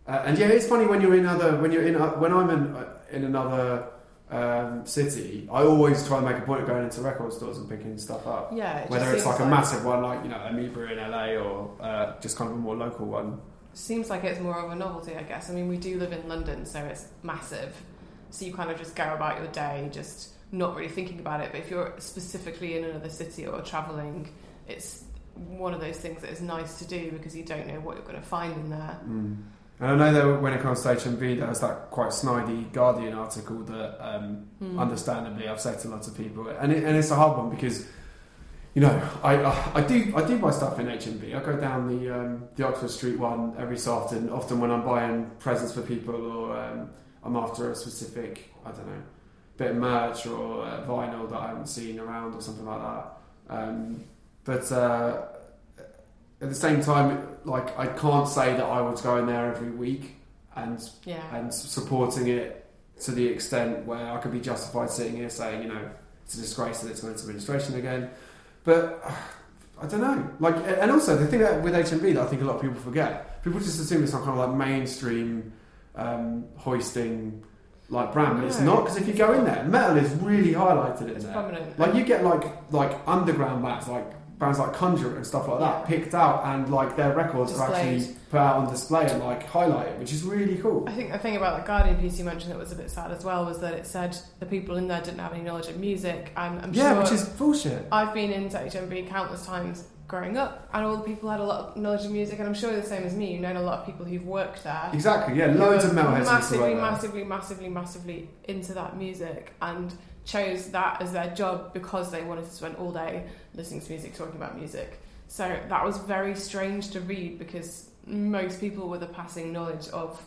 Uh, and yeah, it's funny when you're in other when you're in uh, when I'm in uh, in another um, city, I always try and make a point of going into record stores and picking stuff up. Yeah, it whether just it's like, seems a massive one like you know Amoeba in L A or uh, just kind of a more local one. Seems like it's more of a novelty, I guess. I mean, we do live in London, so it's massive. So you kind of just go about your day, just not really thinking about it. But if you're specifically in another city or travelling, it's one of those things that is nice to do because you don't know what you're going to find in there. Mm. And I know that when it comes to H M V, there was that quite snidey Guardian article that, um, mm. understandably, I've said to lots of people, and it, and it's a hard one because, you know, I, I I do I do buy stuff in H M V. I go down the um, the Oxford Street one every so often. Often when I'm buying presents for people or um, I'm after a specific, I don't know, bit of merch or uh, vinyl that I haven't seen around or something like that. Um, but uh, at the same time, like I can't say that I would go in there every week and yeah. and supporting it to the extent where I could be justified sitting here saying, you know, it's a disgrace that it's going to administration again. But uh, I don't know. Like, and also the thing that with H M V that I think a lot of people forget, people just assume it's some kind of like mainstream um, hoisting like brand, but it's not, because if you go in there, metal is really highlighted in it's there. Prominent. Like you get like like underground bands, like bands like Conjure and stuff like that, yeah. picked out, and like their records Displayed. are actually put out on display and like highlighted, which is really cool. I think the thing about the Guardian piece you mentioned that was a bit sad as well was that it said the people in there didn't have any knowledge of music, and I'm yeah, sure which is bullshit. I've been into H M V countless times growing up, and all the people had a lot of knowledge of music, and I'm sure you're the same as me. You've known a lot of people who've worked there. Exactly, yeah, loads of metalheads massively, massively, massively, massively into that music, and chose that as their job because they wanted to spend all day listening to music, talking about music. So that was very strange to read, because most people with a passing knowledge of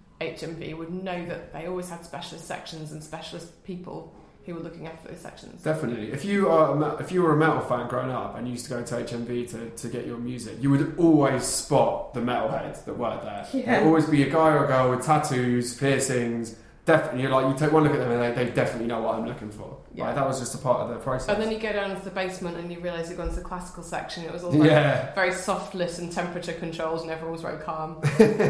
H M V would know that they always had specialist sections and specialist people who were looking after those sections. Definitely. If you are a, if you were a metal fan growing up and you used to go to H M V to, to get your music, you would always spot the metalheads that worked there. Yeah. There'd always be a guy or a girl with tattoos, piercings. Definitely, you're like, you take one look at them and they, they definitely know what I'm looking for. Yeah. Like, that was just a part of the process. And then you go down to the basement and you realise you've gone to the classical section. It was all yeah. like very soft lit and temperature controls, and everyone was very calm.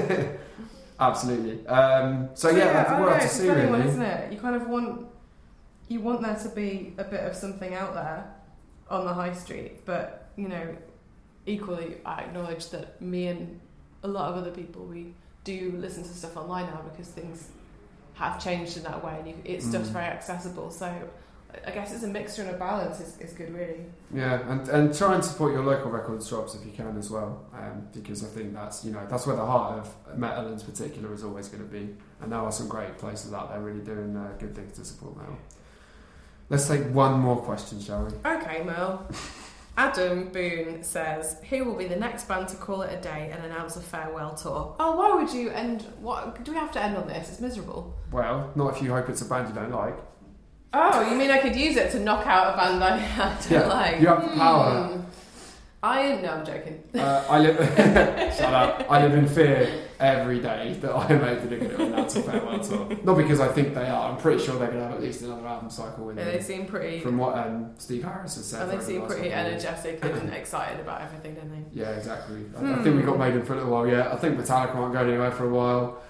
Absolutely. Um, so, so yeah, yeah, that's the world to it's see, a funny really. one, isn't it? You kind of want you want there to be a bit of something out there on the high street, but you know, equally, I acknowledge that me and a lot of other people, we do listen to stuff online now because things have changed in that way, and you, it stuff's mm. very accessible. So I guess it's a mixture and a balance is, is good, really. Yeah, and and try and support your local record shops if you can as well, um, because I think that's you know that's where the heart of metal in particular is always going to be. And there are some great places out there really doing uh, good things to support metal. Let's take one more question, shall we? Okay, Mel. Adam Boone says, who will be the next band to call it a day and announce a farewell tour? Oh, why would you end... What do we have to end on this? It's miserable. Well, not if you hope it's a band you don't like. Oh, you mean I could use it to knock out a band I don't yeah, like? You have the power. Hmm. I... No, I'm joking. Uh, I live... Shut up. I live in fear every day that I am able to going to announce a farewell tour. Not because I think they are. I'm pretty sure they're going to have at least another album cycle with yeah, them. They seem pretty... From what um, Steve Harris has said. And they seem pretty energetic and excited about everything, don't they? Yeah, exactly. I, hmm. I think we got Maiden for a little while, yeah. I think Metallica aren't going anywhere for a while.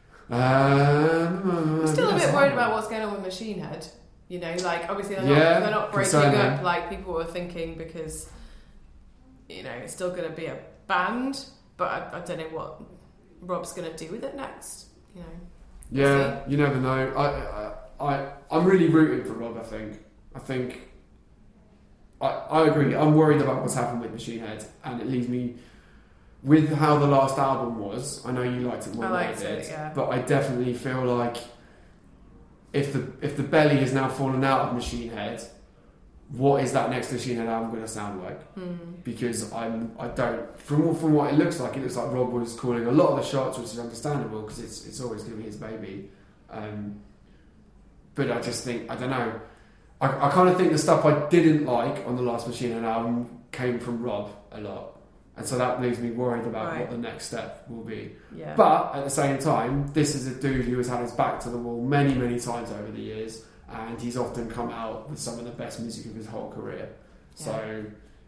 Um, I'm still a yes, bit worried about what's going on with Machine Head. You know, like, obviously they're, yeah, not, they're not breaking concerning. up like people were thinking, because, you know, it's still going to be a band, but I, I don't know what Rob's going to do with it next, you know. Yeah, you never know. I, I, I, I'm really rooting for Rob, I think. I think... I, I agree. I'm worried about what's happened with Machine Head, and it leaves me... With how the last album was, I know you liked it more than I did, it, yeah. but I definitely feel like if the if the belly is now fallen out of Machine Head, what is that next Machine Head album going to sound like? Mm. Because I'm I don't from from what it looks like, it looks like Rob was calling a lot of the shots, which is understandable because it's it's always going to be his baby. Um, but I just think I don't know. I, I kind of think the stuff I didn't like on the last Machine Head album came from Rob a lot. And so that leaves me worried about right. what the next step will be. Yeah. But at the same time, this is a dude who has had his back to the wall many, many times over the years, and he's often come out with some of the best music of his whole career. Yeah. So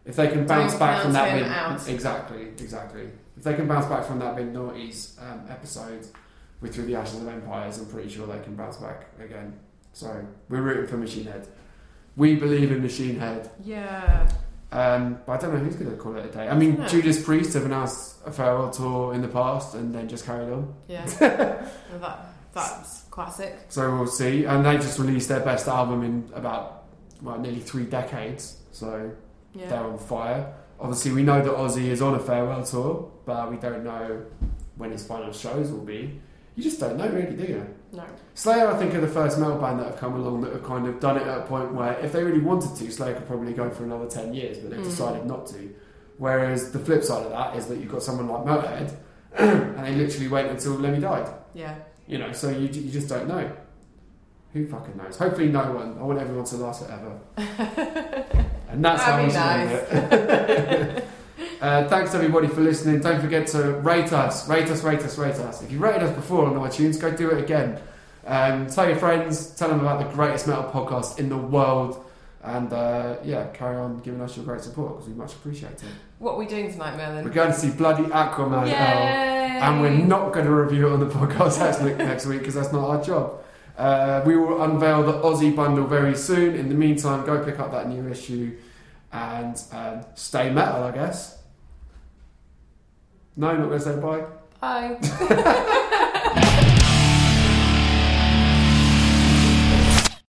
If they can bounce Don't back from count that him mid, out. exactly, exactly. If they can bounce back from that mid noughties um, episode with Through the Ashes of Empires, I'm pretty sure they can bounce back again. So we're rooting for Machine Head. We believe in Machine Head. Yeah. Um, but I don't know who's going to call it a day. I mean, No. Judas Priest have announced a farewell tour in the past and then just carried on. Yeah. Well, that that's classic. So we'll see. And they just released their best album in about well nearly three decades. So Yeah. they're on fire. Obviously, we know that Ozzy is on a farewell tour, but we don't know when his final shows will be. You just don't know, really, do you? No. Slayer, I think, are the first metal band that have come along that have kind of done it at a point where, if they really wanted to, Slayer could probably go for another ten years, but they've Mm. decided not to. Whereas the flip side of that is that you've got someone like Motorhead, and they literally wait until Lemmy died. Yeah. You know, so you you just don't know. Who fucking knows? Hopefully, no one. I want everyone to last forever. And that's how we That'd be should end it. Uh, thanks everybody for listening. Don't forget to rate us, rate us, rate us, rate us. If you rated us before on iTunes, go do it again. Um, tell your friends, tell them about the greatest metal podcast in the world, and uh, yeah, carry on giving us your great support because we much appreciate it. What are we doing tonight, Merlin? We're going to see bloody Aquaman, Yay! Elle, and we're not going to review it on the podcast next, next week because that's not our job. Uh, we will unveil the Aussie bundle very soon. In the meantime, go pick up that new issue and um, stay metal, I guess. No, not going to say bye. Bye.